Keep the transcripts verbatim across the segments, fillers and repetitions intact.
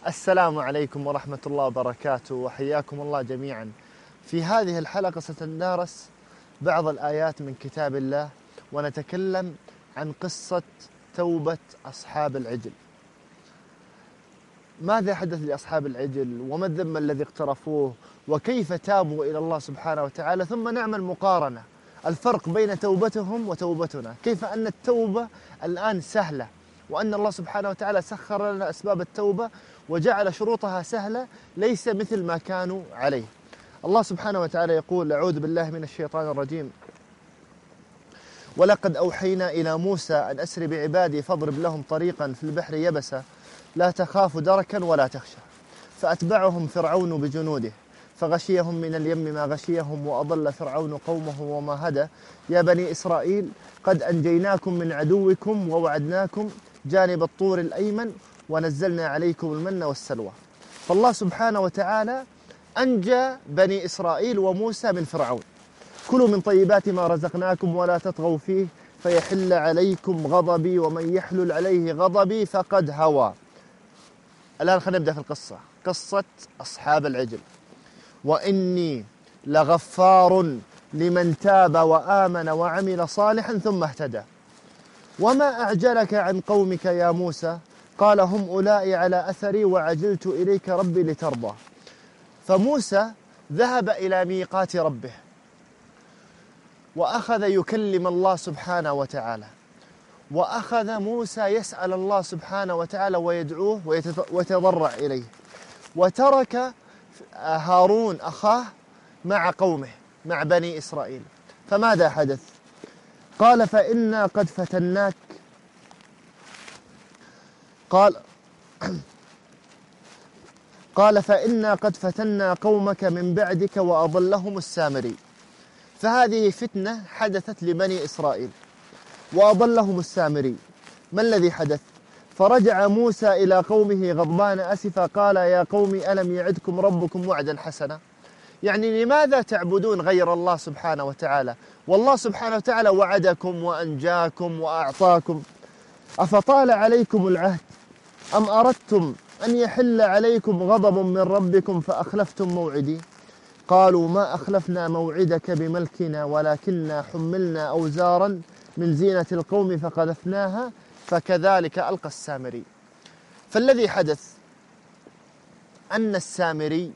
السلام عليكم ورحمة الله وبركاته، وحياكم الله جميعا. في هذه الحلقة ستندرس بعض الآيات من كتاب الله، ونتكلم عن قصة توبة أصحاب العجل. ماذا حدث لأصحاب العجل؟ وما الذنب الذي اقترفوه؟ وكيف تابوا إلى الله سبحانه وتعالى؟ ثم نعمل مقارنة، الفرق بين توبتهم وتوبتنا، كيف أن التوبة الآن سهلة، وأن الله سبحانه وتعالى سخر لنا أسباب التوبة وجعل شروطها سهلة، ليس مثل ما كانوا عليه. الله سبحانه وتعالى يقول: أعوذ بالله من الشيطان الرجيم: ولقد أوحينا إلى موسى أن أسر بعبادي فاضرب لهم طريقا في البحر يبسا لا تخاف دركا ولا تخشى فأتبعهم فرعون بجنوده فغشيهم من اليم ما غشيهم وأضل فرعون قومه وما هدى يا بني إسرائيل قد أنجيناكم من عدوكم ووعدناكم جانب الطور الأيمن ونزلنا عليكم المن والسلوى. فالله سبحانه وتعالى أنجى بني إسرائيل وموسى من فرعون. كلوا من طيبات ما رزقناكم ولا تطغوا فيه فيحل عليكم غضبي ومن يحلل عليه غضبي فقد هوى. الآن خلينا نبدأ في القصة، قصة أصحاب العجل. وإني لغفار لمن تاب وآمن وعمل صالحا ثم اهتدى. وما أعجلك عن قومك يا موسى؟ قال: هم أولئك على أثري وعجلت إليك ربي لترضى. فموسى ذهب إلى ميقات ربه وأخذ يكلم الله سبحانه وتعالى، وأخذ موسى يسأل الله سبحانه وتعالى ويدعوه ويتضرع إليه، وترك هارون أخاه مع قومه مع بني إسرائيل. فماذا حدث؟ قال: فإنا قد فتناك قال قال فإنا قد فتنا قومك من بعدك وأضلهم السامري. فهذه فتنة حدثت لبني إسرائيل وأضلهم السامري. ما الذي حدث؟ فرجع موسى إلى قومه غضبان أسفا قال: يا قوم ألم يعدكم ربكم وعدا حسنا؟ يعني لماذا تعبدون غير الله سبحانه وتعالى والله سبحانه وتعالى وعدكم وأنجاكم وأعطاكم؟ أفطال عليكم العهد أم أردتم أن يحل عليكم غضب من ربكم فأخلفتم موعدي؟ قالوا: ما أخلفنا موعدك بملكنا ولكننا حملنا أوزارا من زينة القوم فقذفناها فكذلك ألقى السامري. فالذي حدث أن السامري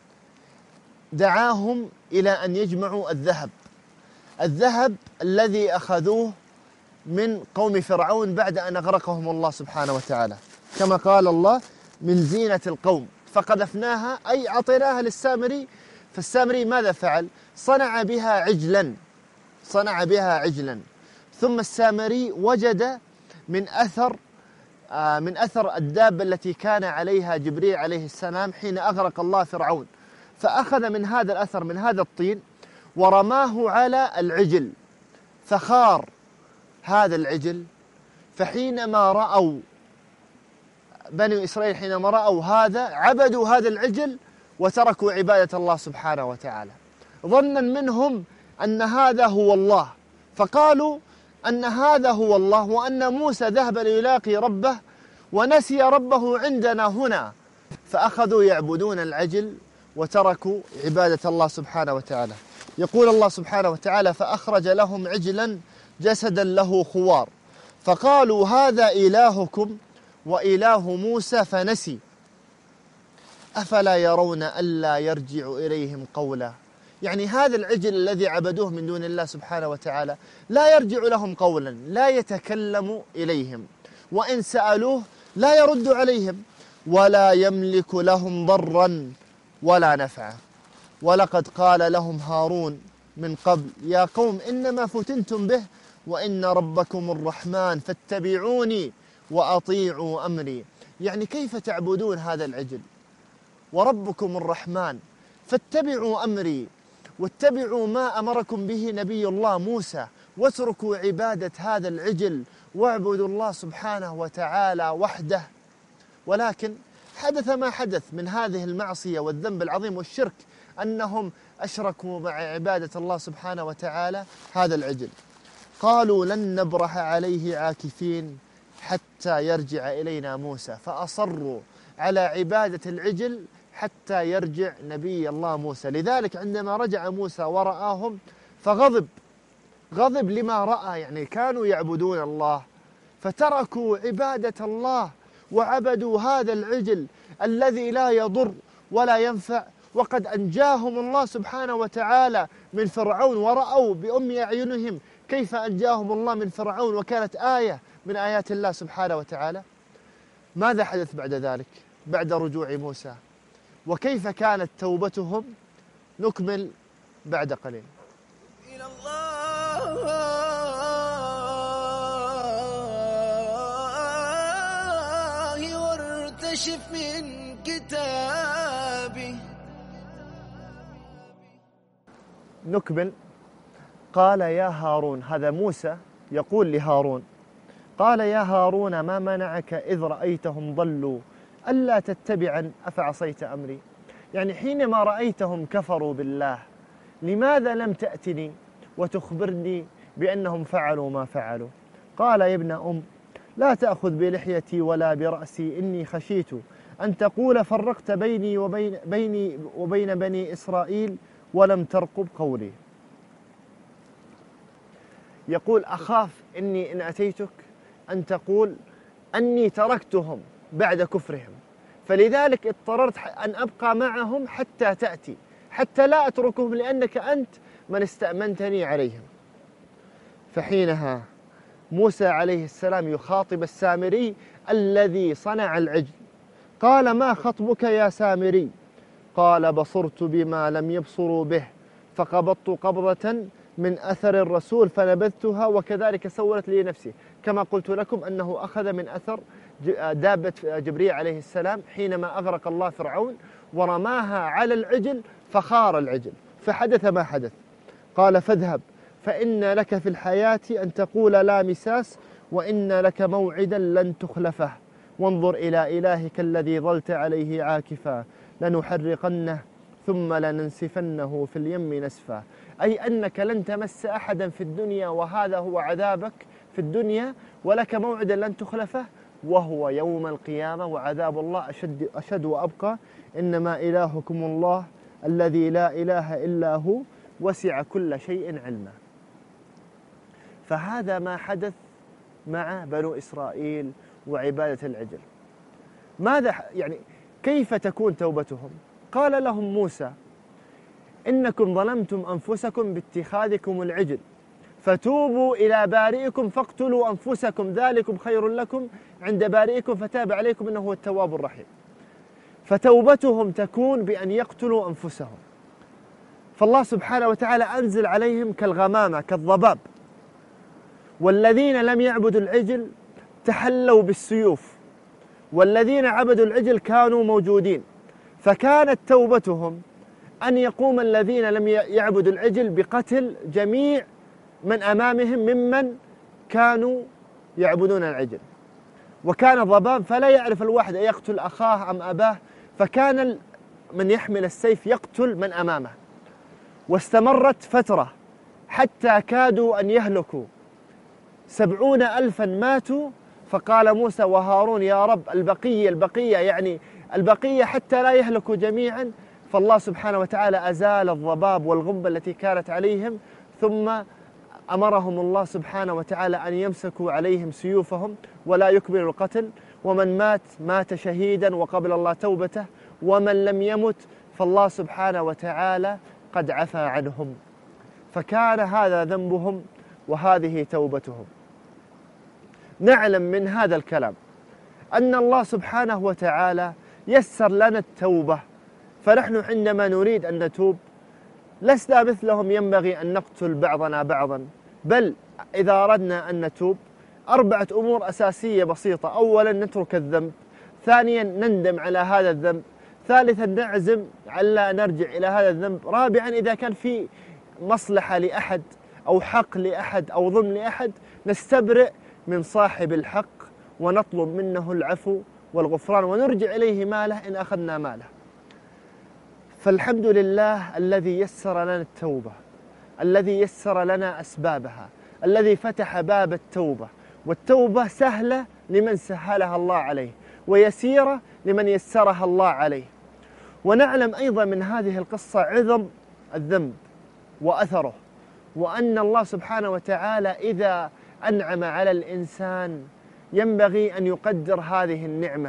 دعاهم إلى أن يجمعوا الذهب الذهب الذي أخذوه من قوم فرعون بعد أن أغرقهم الله سبحانه وتعالى، كما قال الله: من زينة القوم فقذفناها، أي أعطيناها للسامري. فالسامري ماذا فعل؟ صنع بها عجلا صنع بها عجلا ثم السامري وجد من أثر من أثر الدابة التي كان عليها جبريل عليه السلام حين أغرق الله فرعون، فأخذ من هذا الأثر من هذا الطين ورماه على العجل فخار هذا العجل. فحينما رأوا بني إسرائيل حينما رأوا هذا عبدوا هذا العجل وتركوا عبادة الله سبحانه وتعالى، ظنا منهم أن هذا هو الله، فقالوا أن هذا هو الله وأن موسى ذهب ليلاقي ربه ونسي ربه عندنا هنا، فأخذوا يعبدون العجل وتركوا عبادة الله سبحانه وتعالى. يقول الله سبحانه وتعالى: فأخرج لهم عجلا جسدا له خوار فقالوا هذا إلهكم وإله موسى فنسي أفلا يرون ألا يرجع إليهم قولا. يعني هذا العجل الذي عبدوه من دون الله سبحانه وتعالى لا يرجع لهم قولا، لا يتكلم إليهم، وإن سألوه لا يرد عليهم، ولا يملك لهم ضرا ولا نفعا. ولقد قال لهم هارون من قبل: يا قوم إنما فتنتم به وإن ربكم الرحمن فاتبعوني وأطيعوا أمري. يعني كيف تعبدون هذا العجل وربكم الرحمن؟ فاتبعوا أمري واتبعوا ما أمركم به نبي الله موسى، واتركوا عبادة هذا العجل واعبدوا الله سبحانه وتعالى وحده. ولكن حدث ما حدث من هذه المعصية والذنب العظيم والشرك، أنهم أشركوا مع عبادة الله سبحانه وتعالى هذا العجل. قالوا: لن نبرح عليه عاكفين حتى يرجع إلينا موسى، فأصروا على عبادة العجل حتى يرجع نبي الله موسى. لذلك عندما رجع موسى ورآهم فغضب، غضب لما رأى، يعني كانوا يعبدون الله فتركوا عبادة الله وعبدوا هذا العجل الذي لا يضر ولا ينفع، وقد أنجاهم الله سبحانه وتعالى من فرعون، ورأوا بأم أعينهم كيف أنجاهم الله من فرعون، وكانت آية من آيات الله سبحانه وتعالى. ماذا حدث بعد ذلك بعد رجوع موسى، وكيف كانت توبتهم؟ نكمل بعد قليل. إلى الله وارتشف من كتابه. نكمل. قال يا هارون، هذا موسى يقول لهارون، قال يا هارون ما منعك إذ رأيتهم ضلوا ألا تتبعا أفعصيت أمري؟ يعني حينما رأيتهم كفروا بالله لماذا لم تأتني وتخبرني بأنهم فعلوا ما فعلوا؟ قال يا ابن أم لا تأخذ بلحيتي ولا برأسي إني خشيت أن تقول فرقت بيني وبين, بيني وبين بني إسرائيل ولم ترقب قولي. يقول أخاف إني إن أتيتك أن تقول أني تركتهم بعد كفرهم، فلذلك اضطررت أن أبقى معهم حتى تأتي، حتى لا أتركهم لأنك أنت من استأمنتني عليهم. فحينها موسى عليه السلام يخاطب السامري الذي صنع العجل، قال ما خطبك يا سامري؟ قال بصرت بما لم يبصروا به فقبضت قبضة من أثر الرسول فنبذتها وكذلك سولت لي نفسي. كما قلت لكم أنه أخذ من أثر دابة جبريل عليه السلام حينما أغرق الله فرعون ورماها على العجل فخار العجل فحدث ما حدث. قال فاذهب فإن لك في الحياة أن تقول لا مساس وإن لك موعدا لن تخلفه وانظر إلى إلهك الذي ظلت عليه عاكفا لنحرقنه ثم لننسفنه في اليم نسفا. أي أنك لن تمس أحدا في الدنيا وهذا هو عذابك في الدنيا، ولك موعدا لن تخلفه وهو يوم القيامة، وعذاب الله أشد, أشد وأبقى. إنما إلهكم الله الذي لا إله إلا هو وسع كل شيء علما. فهذا ما حدث مع بنو إسرائيل وعبادة العجل. ماذا يعني كيف تكون توبتهم؟ قال لهم موسى إنكم ظلمتم أنفسكم باتخاذكم العجل فتوبوا إلى بارئكم فاقتلوا أنفسكم ذلكم خير لكم عند بارئكم فتاب عليكم إنه هو التواب الرحيم. فتوبتهم تكون بأن يقتلوا أنفسهم، فالله سبحانه وتعالى أنزل عليهم كالغمامة كالضباب. والذين لم يعبدوا العجل تحلوا بالسيوف، والذين عبدوا العجل كانوا موجودين، فكانت توبتهم أن يقوم الذين لم يعبدوا العجل بقتل جميع من أمامهم ممن كانوا يعبدون العجل. وكان ضباب فلا يعرف الواحد يقتل أخاه أم أباه، فكان من يحمل السيف يقتل من أمامه. واستمرت فترة حتى كادوا أن يهلكوا، سبعون ألفا ماتوا. فقال موسى وهارون يا رب البقية البقية يعني البقية حتى لا يهلكوا جميعا. فالله سبحانه وتعالى أزال الضباب والغمة التي كانت عليهم، ثم أمرهم الله سبحانه وتعالى أن يمسكوا عليهم سيوفهم ولا يكملوا القتل. ومن مات مات شهيدا وقبل الله توبته، ومن لم يمت فالله سبحانه وتعالى قد عفى عنهم. فكان هذا ذنبهم وهذه توبتهم. نعلم من هذا الكلام أن الله سبحانه وتعالى يسر لنا التوبة، فنحن عندما نريد أن نتوب لسنا مثلهم ينبغي أن نقتل بعضنا بعضا، بل إذا أردنا أن نتوب أربعة أمور أساسية بسيطة. أولا نترك الذنب، ثانيا نندم على هذا الذنب، ثالثا نعزم على نرجع إلى هذا الذنب، رابعا إذا كان في مصلحة لأحد أو حق لأحد أو ظلم لأحد نستبرئ من صاحب الحق ونطلب منه العفو والغفران ونرجع إليه ماله إن أخذنا ماله. فالحمد لله الذي يسر لنا التوبة، الذي يسر لنا أسبابها، الذي فتح باب التوبة. والتوبة سهلة لمن سهلها الله عليه، ويسيرة لمن يسرها الله عليه. ونعلم أيضا من هذه القصة عظم الذنب وأثره، وأن الله سبحانه وتعالى إذا أنعم على الإنسان ينبغي أن يقدر هذه النعمة،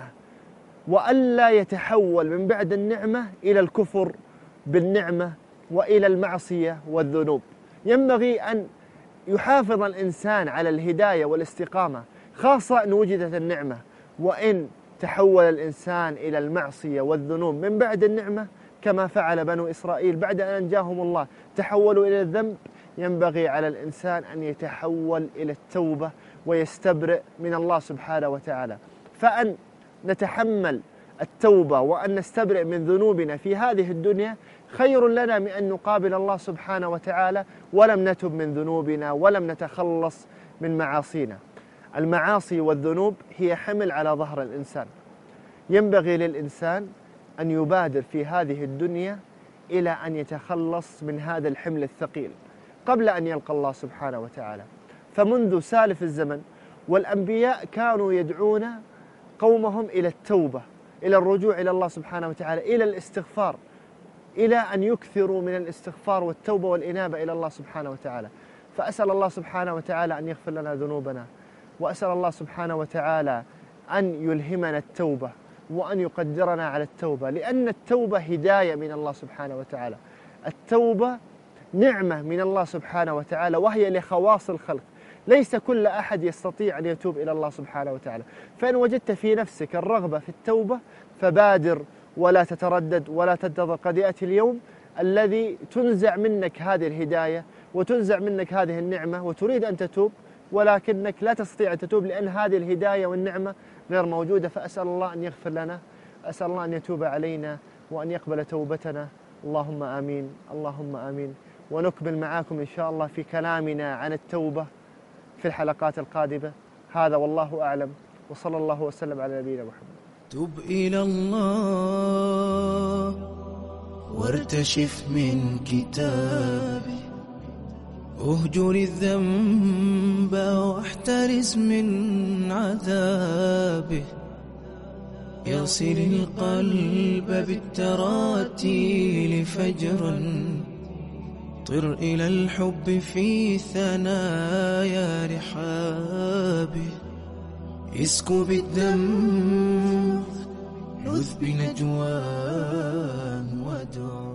وألا يتحول من بعد النعمة إلى الكفر بالنعمة وإلى المعصية والذنوب. ينبغي أن يحافظ الإنسان على الهداية والاستقامة، خاصة إن وجدت النعمة. وإن تحول الإنسان إلى المعصية والذنوب من بعد النعمة كما فعل بنو إسرائيل بعد أن أنجاهم الله تحولوا إلى الذنب، ينبغي على الإنسان أن يتحول إلى التوبة ويستبرئ من الله سبحانه وتعالى. فأن نتحمل التوبة وأن نستبرئ من ذنوبنا في هذه الدنيا خير لنا من أن نقابل الله سبحانه وتعالى ولم نتب من ذنوبنا ولم نتخلص من معاصينا. المعاصي والذنوب هي حمل على ظهر الإنسان، ينبغي للإنسان أن يبادر في هذه الدنيا إلى أن يتخلص من هذا الحمل الثقيل قبل أن يلقى الله سبحانه وتعالى. فمنذ سالف الزمن والأنبياء كانوا يدعون قومهم إلى التوبة، إلى الرجوع إلى الله سبحانه وتعالى، إلى الاستغفار، إلى أن يكثروا من الاستغفار والتوبة والإنابة إلى الله سبحانه وتعالى. فأسأل الله سبحانه وتعالى أن يغفر لنا ذنوبنا، وأسأل الله سبحانه وتعالى أن يلهمنا التوبة وأن يقدرنا على التوبة، لأن التوبة هداية من الله سبحانه وتعالى. التوبة نعمة من الله سبحانه وتعالى وهي لخواص الخلق، ليس كل أحد يستطيع أن يتوب إلى الله سبحانه وتعالى. فإن وجدت في نفسك الرغبة في التوبة فبادر ولا تتردد ولا تنتظر قد يأتي اليوم الذي تنزع منك هذه الهداية وتنزع منك هذه النعمة وتريد أن تتوب ولكنك لا تستطيع أن تتوب لأن هذه الهداية والنعمة غير موجودة. فأسأل الله أن يغفر لنا، أسأل الله أن يتوب علينا وأن يقبل توبتنا. اللهم آمين، اللهم آمين. ونكمل معاكم إن شاء الله في كلامنا عن التوبة في الحلقات القادمة. هذا والله أعلم، وصلى الله وسلم على نبينا محمد. تب إلى الله وارتشف من كتابه، اهجر الذنب واحترز من عذابه، يغسل القلب بالتراتيل فجرا، طر إلى الحب في ثنايا رحابه، اسكب الدم لذ بنجواه وادعو